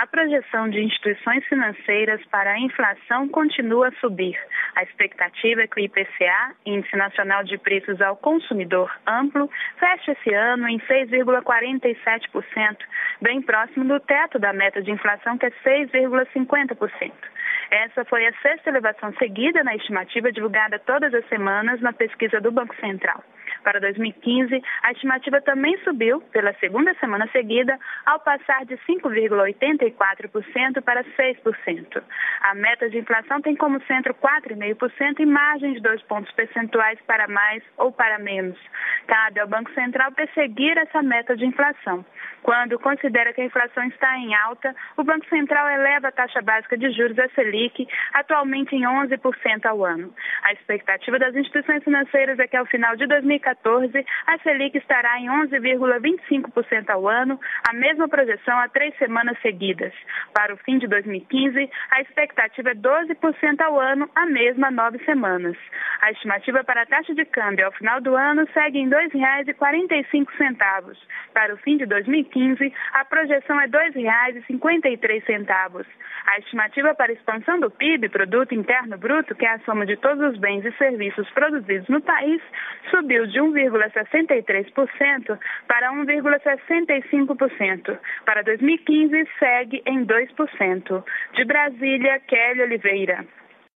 A projeção de instituições financeiras para a inflação continua a subir. A expectativa é que o IPCA, Índice Nacional de Preços ao Consumidor Amplo, feche esse ano em 6,47%, bem próximo do teto da meta de inflação, que é 6,50%. Essa foi a sexta elevação seguida na estimativa divulgada todas as semanas na pesquisa do Banco Central. Para 2015, a estimativa também subiu pela segunda semana seguida, ao passar de 5,84% para 6%. A meta de inflação tem como centro 4,5% e margem de 2 pontos percentuais para mais ou para menos. Cabe ao Banco Central perseguir essa meta de inflação. Quando considera que a inflação está em alta, o Banco Central eleva a taxa básica de juros, a Selic, atualmente em 11% ao ano. A expectativa das instituições financeiras é que ao final de 2014, a Selic estará em 11,25% ao ano, a mesma projeção há 3 semanas seguidas. Para o fim de 2015, a expectativa é 12% ao ano, a mesma há 9 semanas. A estimativa para a taxa de câmbio ao final do ano segue em R$ 2,45. Para o fim de 2015, a projeção é R$ 2,53. A estimativa para a expansão do PIB, Produto Interno Bruto, que é a soma de todos os bens e serviços produzidos no país, subiu de 1,63% para 1,65%. Para 2015, segue em 2%. De Brasília, Kelly Oliveira.